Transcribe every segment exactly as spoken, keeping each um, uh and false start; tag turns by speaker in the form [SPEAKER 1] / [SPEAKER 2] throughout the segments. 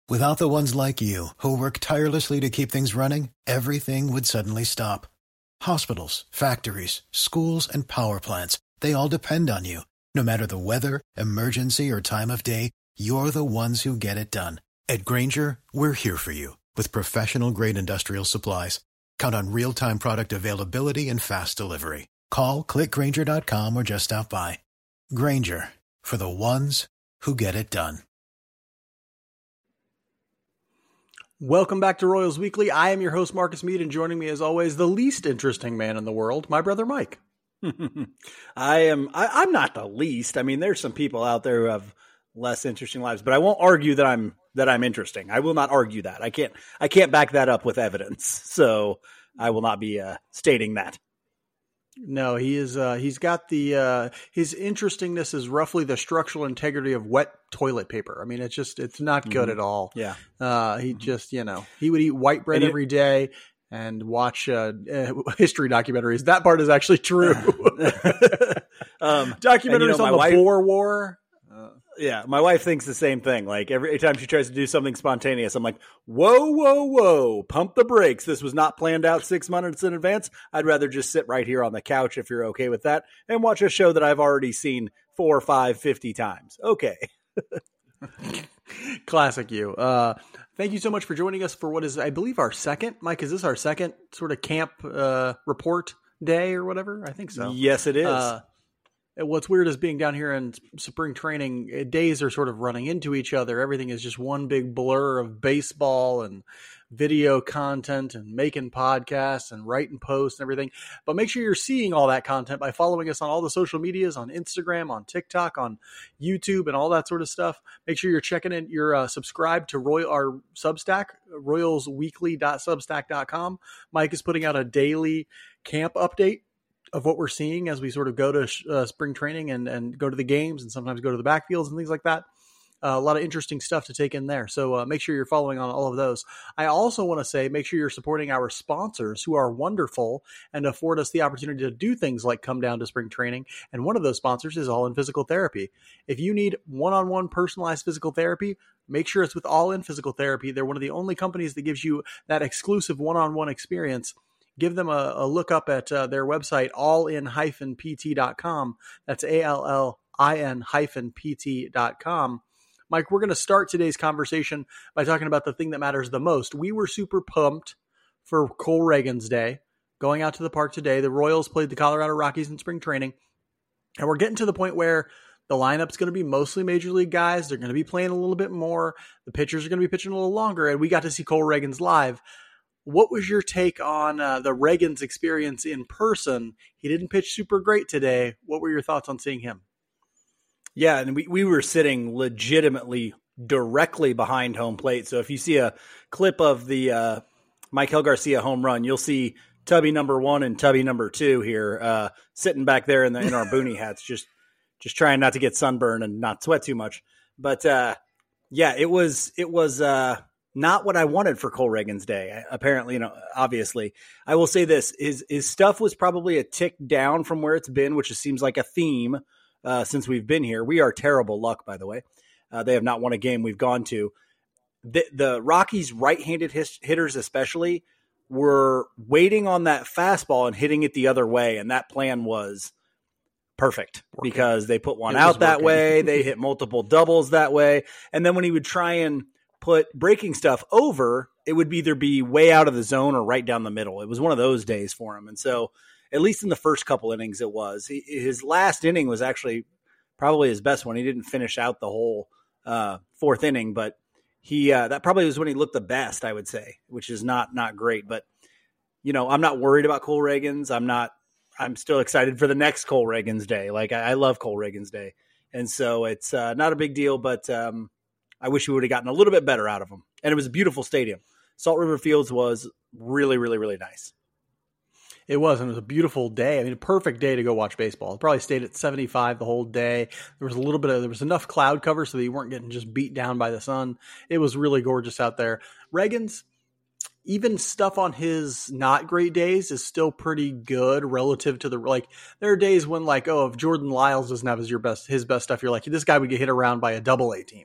[SPEAKER 1] Without the ones like you, who work tirelessly to keep things running, everything would suddenly stop. Hospitals, factories, schools, and power plants, they all depend on you. No matter the weather, emergency, or time of day, you're the ones who get it done. At Grainger, we're here for you with professional-grade industrial supplies. Count on real-time product availability and fast delivery. Call, click Grainger dot com, or just stop by. Grainger, for the ones who get it done.
[SPEAKER 2] Welcome back to Royals Weekly. I am your host, Marcus Mead, and joining me as always, the least interesting man in the world, my brother Mike.
[SPEAKER 3] I am, I, I'm not the least. I mean, there's some people out there who have less interesting lives, but I won't argue that I'm, that I'm interesting. I will not argue that. I can't, I can't back that up with evidence. So I will not be uh, stating that.
[SPEAKER 2] No, he is. Uh, he's got the uh, his interestingness is roughly the structural integrity of wet toilet paper. I mean, it's just it's not good mm-hmm. at all.
[SPEAKER 3] Yeah.
[SPEAKER 2] Uh, he mm-hmm. just you know he would eat white bread and every it, day and watch uh, uh, history documentaries. That part is actually true. um, documentaries you know, on the wife, Boer War. Uh,
[SPEAKER 3] yeah, my wife thinks the same thing. Like every time she tries to do something spontaneous, I'm like, whoa, whoa, whoa, pump the brakes. This was not planned out six months in advance. I'd rather just sit right here on the couch if you're okay with that and watch a show that I've already seen four, five, fifty times. Okay.
[SPEAKER 2] Classic you. Uh, thank you so much for joining us for what is, I believe, our second. Mike, is this our second sort of camp uh, report day or whatever? I think so.
[SPEAKER 3] Yes, it is.
[SPEAKER 2] Uh, What's weird is being down here in spring training, days are sort of running into each other. Everything is just one big blur of baseball and video content and making podcasts and writing posts and everything. But make sure you're seeing all that content by following us on all the social medias, on Instagram, on TikTok, on YouTube, and all that sort of stuff. Make sure you're checking in. You're uh, subscribed to Roy, our Substack, royals weekly dot substack dot com. Mike is putting out a daily camp update of what we're seeing as we sort of go to uh, spring training and, and go to the games and sometimes go to the backfields and things like that. Uh, a lot of interesting stuff to take in there. So uh, make sure you're following on all of those. I also want to say, make sure you're supporting our sponsors who are wonderful and afford us the opportunity to do things like come down to spring training. And one of those sponsors is All In Physical Therapy. If you need one-on-one personalized physical therapy, make sure it's with All In Physical Therapy. They're one of the only companies that gives you that exclusive one-on-one experience. Give them a, a look up at uh, their website, all in dash p t dot com. That's A L L I N hyphen P T dot com. Mike, we're going to start today's conversation by talking about the thing that matters the most. We were super pumped for Cole Reagans Day, going out to the park today. The Royals played the Colorado Rockies in spring training, and we're getting to the point where the lineup's going to be mostly major league guys. They're going to be playing a little bit more. The pitchers are going to be pitching a little longer, and we got to see Cole Reagans live. What was your take on uh, the Reagans experience in person? He didn't pitch super great today. What were your thoughts on seeing him?
[SPEAKER 3] Yeah, and we, we were sitting legitimately directly behind home plate. So if you see a clip of the uh, Maikel Garcia home run, you'll see Tubby number one and Tubby number two here uh, sitting back there in, the, in our boonie hats, just just trying not to get sunburned and not sweat too much. But uh, yeah, it was it was. Uh, Not what I wanted for Cole Reagans Day. Apparently, you know, obviously, I will say this: his his stuff was probably a tick down from where it's been, which seems like a theme uh, since we've been here. We are terrible luck, by the way. Uh, they have not won a game we've gone to. The, the Rockies' right-handed his, hitters, especially, were waiting on that fastball and hitting it the other way, and that plan was perfect working. Because they put one it out that way, they hit multiple doubles that way, and then when he would try and put breaking stuff over, it would either be way out of the zone or right down the middle. It was one of those days for him. And so at least in the first couple innings, it was. He, his last inning was actually probably his best one. He didn't finish out the whole uh, fourth inning, but he uh, that probably was when he looked the best, I would say, which is not not great. But, you know, I'm not worried about Cole Reagans. I'm not – I'm still excited for the next Cole Reagans Day. Like, I, I love Cole Reagans Day. And so it's uh, not a big deal, but um, – I wish we would have gotten a little bit better out of them. And it was a beautiful stadium. Salt River Fields was really, really, really nice.
[SPEAKER 2] It was, and it was a beautiful day. I mean, a perfect day to go watch baseball. It probably stayed at seventy-five the whole day. There was a little bit of, there was enough cloud cover so that you weren't getting just beat down by the sun. It was really gorgeous out there. Reagans, even stuff on his not great days is still pretty good relative to the, like, there are days when, like, oh, if Jordan Lyles doesn't have his, your best, his best stuff, you're like, this guy would get hit around by a double A team.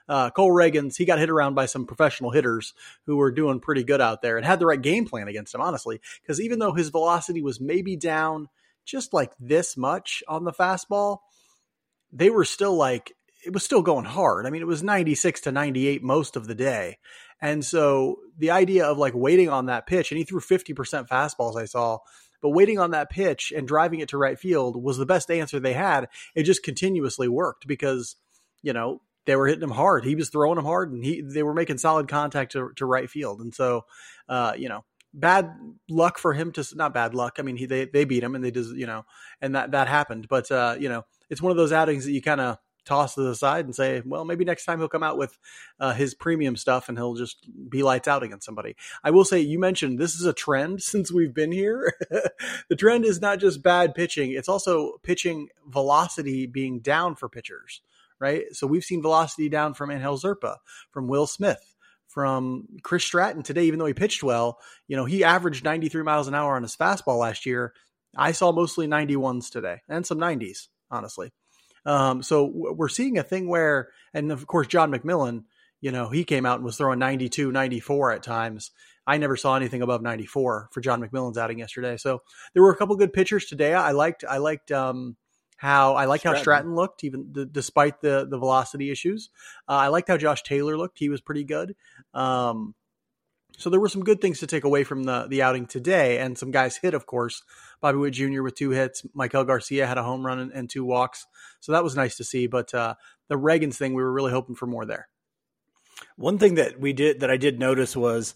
[SPEAKER 2] uh, Cole Reagans, he got hit around by some professional hitters who were doing pretty good out there and had the right game plan against him, honestly, because even though his velocity was maybe down just like this much on the fastball, they were still like, it was still going hard. I mean, it was ninety-six to ninety-eight most of the day. And so the idea of like waiting on that pitch, and he threw fifty percent fastballs I saw, but waiting on that pitch and driving it to right field was the best answer they had. It just continuously worked because, you know, they were hitting him hard. He was throwing him hard, and he they were making solid contact to, to right field. And so, uh, you know, bad luck for him to not bad luck. I mean, he, they, they beat him and they just, you know, and that, that happened. But, uh, you know, it's one of those outings that you kind of toss to the side and say, well, maybe next time he'll come out with uh, his premium stuff and he'll just be lights out against somebody. I will say, you mentioned this is a trend since we've been here. The trend is not just bad pitching. It's also pitching velocity being down for pitchers, right? So we've seen velocity down from Angel Zerpa, from Will Smith, from Chris Stratton today. Even though he pitched well, you know, he averaged ninety-three miles an hour on his fastball last year. I saw mostly ninety-ones today and some nineties, honestly. Um, so we're seeing a thing where, and of course, John McMillan, you know, he came out and was throwing ninety-two, ninety-four at times. I never saw anything above ninety-four for John McMillan's outing yesterday. So there were a couple good pitchers today. I liked, I liked, um, how I liked Stratton. how Stratton looked, even d- despite the, the velocity issues. Uh, I liked how Josh Taylor looked. He was pretty good. Um, So there were some good things to take away from the, the outing today, and some guys hit, of course. Bobby Witt Junior with two hits. Maikel Garcia had a home run and, and two walks. So that was nice to see. But uh, the Reagans thing, we were really hoping for more there.
[SPEAKER 3] One thing that we did that I did notice was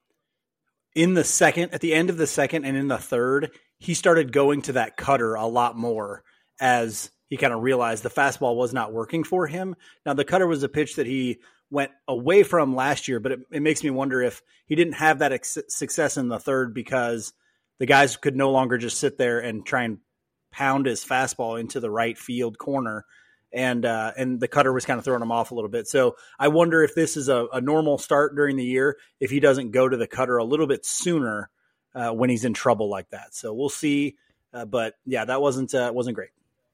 [SPEAKER 3] in the second, at the end of the second and in the third, he started going to that cutter a lot more as he kind of realized the fastball was not working for him. Now, the cutter was a pitch that he went away from last year, but it, it makes me wonder if he didn't have that ex- success in the third because the guys could no longer just sit there and try and pound his fastball into the right field corner. And, uh, and the cutter was kind of throwing him off a little bit. So I wonder if this is a, a normal start during the year, if he doesn't go to the cutter a little bit sooner uh, when he's in trouble like that. So we'll see. Uh, but yeah, that wasn't, uh, wasn't great.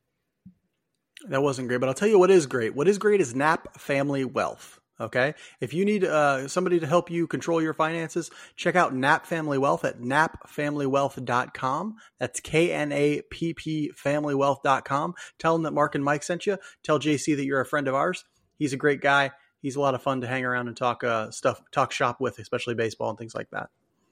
[SPEAKER 2] That wasn't great, but I'll tell you what is great. What is great is Knapp Family Wealth. Okay. If you need uh, somebody to help you control your finances, check out Knapp Family Wealth at knapp family wealth dot com. That's K N A P P family wealth dot com. Tell them that Mark and Mike sent you. Tell J C that you're a friend of ours. He's a great guy. He's a lot of fun to hang around and talk uh, stuff, talk shop with, especially baseball and things like that.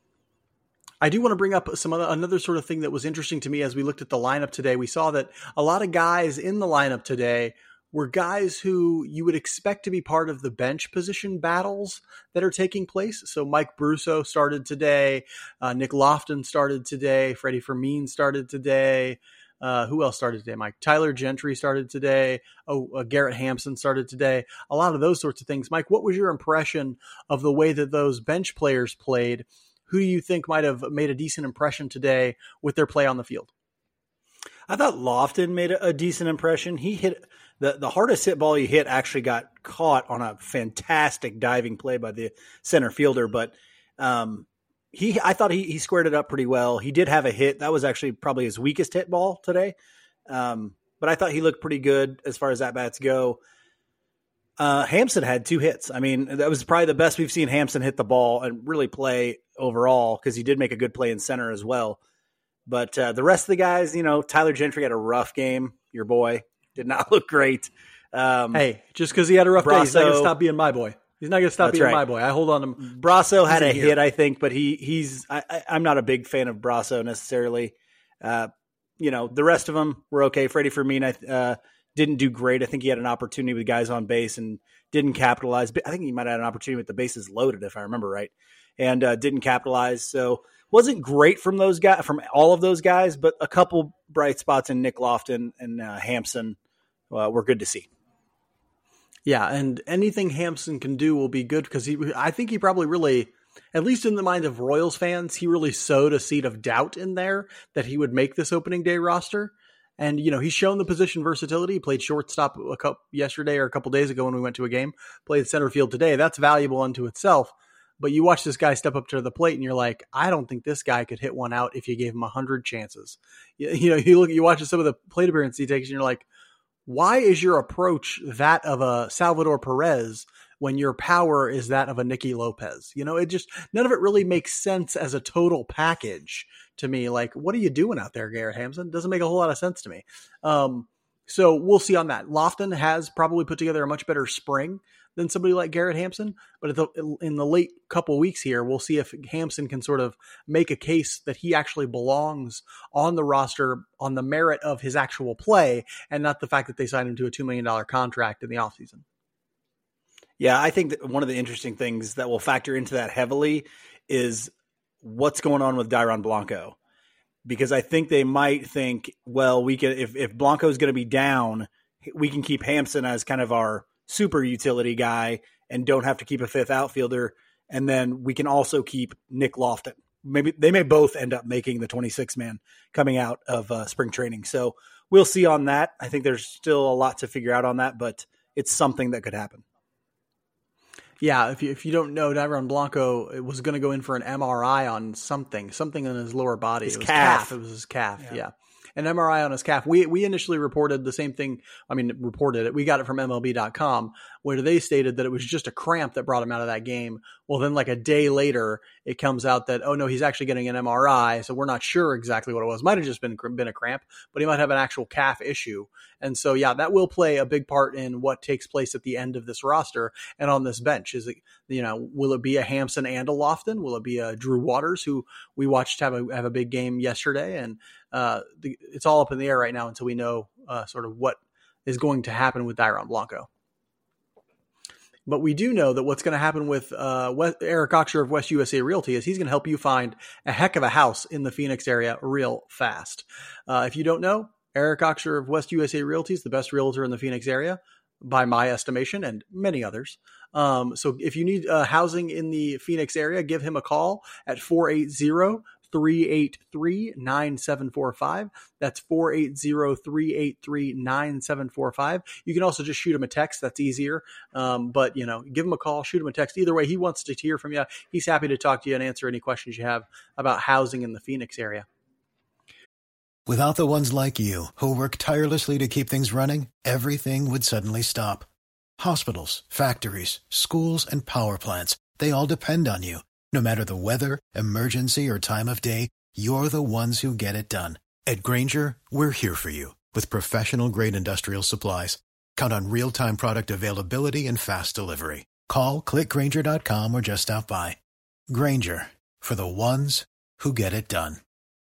[SPEAKER 2] I do want to bring up some other, another sort of thing that was interesting to me as we looked at the lineup today. We saw that a lot of guys in the lineup today were guys who you would expect to be part of the bench position battles that are taking place. So Mike Brusso started today. Uh, Nick Lofton started today. Freddie Fermin started today. Uh, who else started today, Mike? Tyler Gentry started today. Oh, uh, Garrett Hampson started today. A lot of those sorts of things. Mike, what was your impression of the way that those bench players played? Who do you think might have made a decent impression today with their play on the field?
[SPEAKER 3] I thought Lofton made a, a decent impression. He hit the, the hardest hit ball he hit actually got caught on a fantastic diving play by the center fielder. But um, he, I thought he, he squared it up pretty well. He did have a hit. That was actually probably his weakest hit ball today. Um, but I thought he looked pretty good as far as at-bats go. Uh, Hampson had two hits. I mean, that was probably the best we've seen Hampson hit the ball and really play overall, because he did make a good play in center as well. But uh, the rest of the guys, you know, Tyler Gentry had a rough game. Your boy did not look great. Um,
[SPEAKER 2] hey, just because he had a rough
[SPEAKER 3] Brasso,
[SPEAKER 2] day, he's not going to stop being my boy. He's not going to stop being right. my boy. I hold on to him.
[SPEAKER 3] Brasso had a here. hit, I think, but he he's I, I, I'm not a big fan of Brasso necessarily. Uh, you know, the rest of them were okay. Freddie Fermin, I uh, didn't do great. I think he had an opportunity with guys on base and didn't capitalize. But I think he might have had an opportunity with the bases loaded, if I remember right, and uh, didn't capitalize. So wasn't great from those guys, from all of those guys, but a couple bright spots in Nick Lofton and uh, Hampson uh, were good to see.
[SPEAKER 2] Yeah, and anything Hampson can do will be good, because he, I think he probably really, at least in the mind of Royals fans, he really sowed a seed of doubt in there that he would make this opening day roster. And, you know, he's shown the position versatility. He played shortstop a couple, yesterday or a couple days ago when we went to a game, played center field today. That's valuable unto itself. But you watch this guy step up to the plate and you're like, I don't think this guy could hit one out if you gave him a hundred chances. You, you know, you look, you watch some of the plate appearances he takes and you're like, why is your approach that of a Salvador Perez when your power is that of a Nicky Lopez? You know, it just, none of it really makes sense as a total package to me. Like, what are you doing out there, Garrett Hampson? Doesn't make a whole lot of sense to me. Um, so we'll see on that. Lofton has probably put together a much better spring than somebody like Garrett Hampson, but at the, in the late couple weeks here, we'll see if Hampson can sort of make a case that he actually belongs on the roster on the merit of his actual play and not the fact that they signed him to a two million dollars contract in the offseason.
[SPEAKER 3] Yeah, I think that one of the interesting things that will factor into that heavily is what's going on with Dairon Blanco. Because I think they might think, well, we can, if, if Blanco's going to be down, we can keep Hampson as kind of our super utility guy and don't have to keep a fifth outfielder. And then we can also keep Nick Lofton. Maybe they may both end up making the twenty-six man coming out of uh, spring training. So we'll see on that. I think there's still a lot to figure out on that, but it's something that could happen.
[SPEAKER 2] Yeah, if you, if you don't know, Dairon Blanco was going to go in for an M R I on something, something in his lower body.
[SPEAKER 3] His
[SPEAKER 2] it was
[SPEAKER 3] calf.
[SPEAKER 2] calf. It was his calf, yeah.
[SPEAKER 3] yeah.
[SPEAKER 2] An M R I on his calf. We we initially reported the same thing. I mean, reported it. We got it from M L B dot com, where they stated that it was just a cramp that brought him out of that game. Well, then like a day later, it comes out that, oh no, he's actually getting an M R I. So we're not sure exactly what it was. Might have just been, been a cramp, but he might have an actual calf issue. And so, yeah, that will play a big part in what takes place at the end of this roster and on this bench. Is it, you know, will it be a Hampson and a Lofton? Will it be a Drew Waters, who we watched have a, have a big game yesterday? And uh, the, it's all up in the air right now until we know uh, sort of what is going to happen with Dairon Blanco. But we do know that what's going to happen with uh, West, Eric Oxer of West U S A Realty is he's going to help you find a heck of a house in the Phoenix area real fast. Uh, if you don't know, Eric Oxer of West U S A Realty is the best realtor in the Phoenix area by my estimation and many others. Um, so if you need uh, housing in the Phoenix area, give him a call at four eight zero, three eight three, nine seven four five. That's four eight zero, three eight three, nine seven four five. You can also just shoot him a text. That's easier. Um, but, you know, give him a call, shoot him a text. Either way, he wants to hear from you. He's happy to talk to you and answer any questions you have about housing in the Phoenix area.
[SPEAKER 1] Without the ones like you, who work tirelessly to keep things running, everything would suddenly stop. Hospitals, factories, schools, and power plants, they all depend on you. No matter the weather, emergency, or time of day, you're the ones who get it done. At Grainger, we're here for you with professional-grade industrial supplies. Count on real-time product availability and fast delivery. Call, click Grainger dot com, or just stop by. Grainger, for the ones who get it done.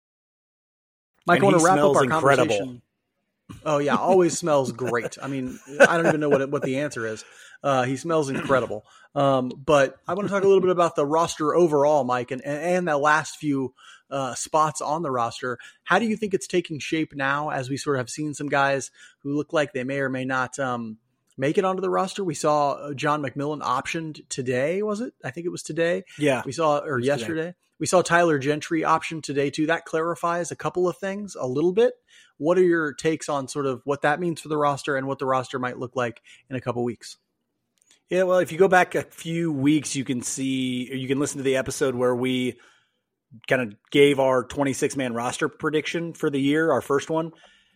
[SPEAKER 2] Mike, I want to wrap up our
[SPEAKER 3] incredible.
[SPEAKER 2] conversation. Oh, yeah, always smells great. I mean, I don't even know what it, what the answer is. Uh, he smells incredible. Um, but I want to talk a little bit about the roster overall, Mike, and, and the last few uh, spots on the roster. How do you think it's taking shape now as we sort of have seen some guys who look like they may or may not um, make it onto the roster? We saw John McMillan optioned today, was it? I think it was today.
[SPEAKER 3] Yeah.
[SPEAKER 2] We saw, or yesterday. Today. We saw Tyler Gentry option today too. That clarifies a couple of things a little bit. What are your takes on sort of what that means for the roster and what the roster might look like in a couple weeks?
[SPEAKER 3] Yeah, well, if you go back a few weeks, you can see, or you can listen to the episode where we kind of gave our twenty-six man roster prediction for the year, our first one.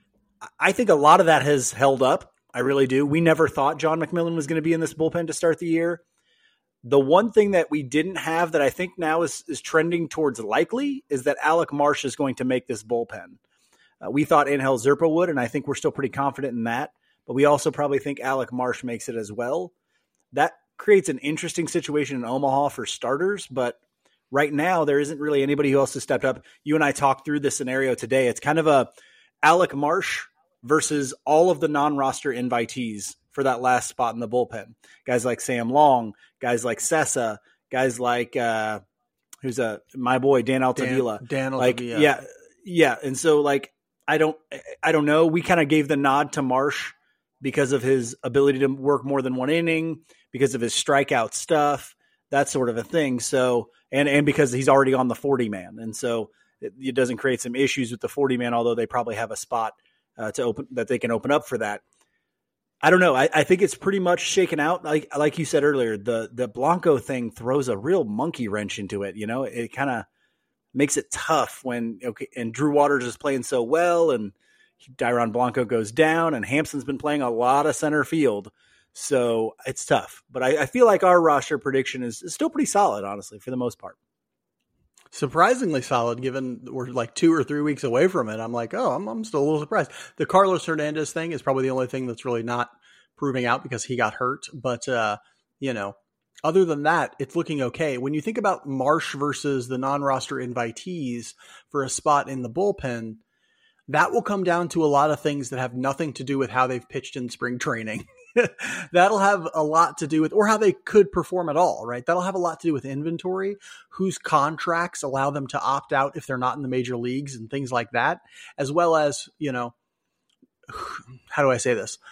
[SPEAKER 3] I think a lot of that has held up. I really do. We never thought John McMillan was going to be in this bullpen to start the year. The one thing that we didn't have that I think now is, is trending towards likely is that Alec Marsh is going to make this bullpen. Uh, we thought Angel Zerpa would, and I think we're still pretty confident in that. But we also probably think Alec Marsh makes it as well. That creates an interesting situation in Omaha for starters, but right now there isn't really anybody who else has stepped up. You and I talked through this scenario today. It's kind of a Alec Marsh versus all of the non-roster invitees for that last spot in the bullpen. Guys like Sam Long, guys like Sessa, guys like uh, who's a my boy Dan Altavilla.
[SPEAKER 2] Dan, Dan
[SPEAKER 3] like,
[SPEAKER 2] Altavilla.
[SPEAKER 3] Yeah, yeah. And so like I don't I don't know. We kind of gave the nod to Marsh because of his ability to work more than one inning, because of his strikeout stuff, that sort of a thing. So and and because he's already on the forty man, and so it, it doesn't create some issues with the forty man. Although they probably have a spot uh, to open that they can open up for that. I don't know. I, I think it's pretty much shaken out. Like like you said earlier, the the Blanco thing throws a real monkey wrench into it. You know, it kind of makes it tough when okay, and Drew Waters is playing so well, and Dairon Blanco goes down, and Hampson's been playing a lot of center field. So it's tough. But I, I feel like our roster prediction is, is still pretty solid, honestly, for the most part.
[SPEAKER 2] Surprisingly solid, given we're like two or three weeks away from it. I'm like, oh, I'm, I'm still a little surprised. The Carlos Hernandez thing is probably the only thing that's really not proving out because he got hurt. But, uh, you know, other than that, it's looking okay. When you think about Marsh versus the non-roster invitees for a spot in the bullpen, that will come down to a lot of things that have nothing to do with how they've pitched in spring training. That'll have a lot to do with, or how they could perform at all, right? That'll have a lot to do with inventory, whose contracts allow them to opt out if they're not in the major leagues and things like that, as well as, you know, how do I say this?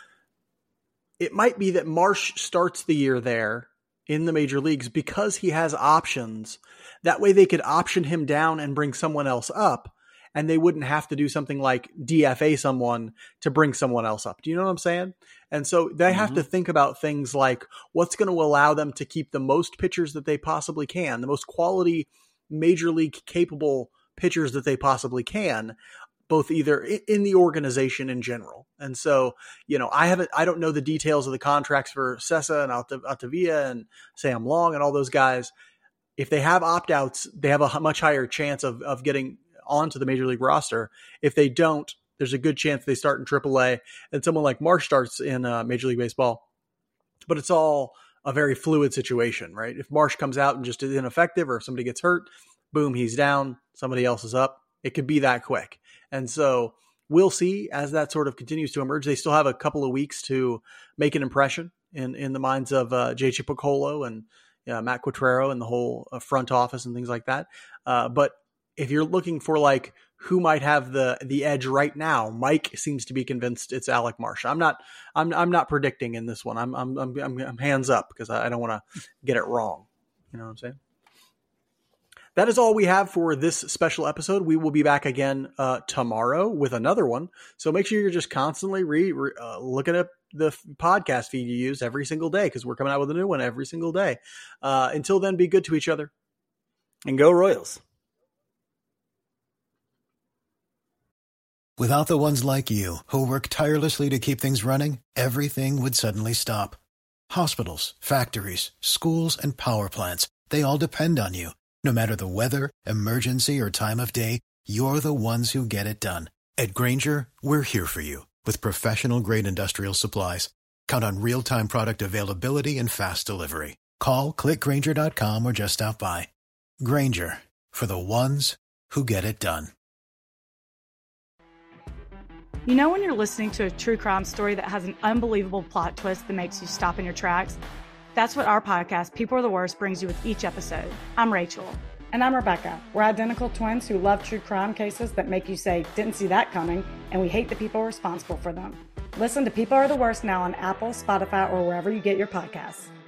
[SPEAKER 2] It might be that Marsh starts the year there in the major leagues because he has options. That way they could option him down and bring someone else up, and they wouldn't have to do something like D F A someone to bring someone else up. Do you know what I'm saying? And so they have mm-hmm. to think about things like what's going to allow them to keep the most pitchers that they possibly can, the most quality major league capable pitchers that they possibly can, both either in the organization in general. And so, you know, I haven't, I don't know the details of the contracts for Sessa and Alta, Altavia and Sam Long and all those guys. If they have opt-outs, they have a much higher chance of, of getting onto the major league roster. If they don't, there's a good chance they start in triple A and someone like Marsh starts in uh, Major League Baseball. But it's all a very fluid situation, right? If Marsh comes out and just is ineffective, or if somebody gets hurt, boom, he's down, somebody else is up. It could be that quick. And so we'll see as that sort of continues to emerge. They still have a couple of weeks to make an impression in, in the minds of uh, J. Chipocolo and uh, Matt Quatrero and the whole uh, front office and things like that. Uh, but if you're looking for like who might have the the edge right now, Mike seems to be convinced it's Alec Marsh. I'm not. I'm I'm not predicting in this one. I'm I'm I'm, I'm hands up because I, I don't want to get it wrong. You know what I'm saying? That is all we have for this special episode. We will be back again uh, tomorrow with another one. So make sure you're just constantly re, re, uh, looking at the f- podcast feed you use every single day, because we're coming out with a new one every single day. Uh, until then, be good to each other.
[SPEAKER 3] And go Royals.
[SPEAKER 1] Without the ones like you, who work tirelessly to keep things running, everything would suddenly stop. Hospitals, factories, schools, and power plants, they all depend on you. No matter the weather, emergency, or time of day, you're the ones who get it done. At Grainger, we're here for you with professional-grade industrial supplies. Count on real-time product availability and fast delivery. Call, click Grainger dot com, or just stop by. Grainger, for the ones who get it done.
[SPEAKER 4] You know when you're listening to a true crime story that has an unbelievable plot twist that makes you stop in your tracks? That's what our podcast, People Are the Worst, brings you with each episode. I'm Rachel.
[SPEAKER 5] And I'm Rebecca. We're identical twins who love true crime cases that make you say, didn't see that coming, and we hate the people responsible for them. Listen to People Are the Worst now on Apple, Spotify, or wherever you get your podcasts.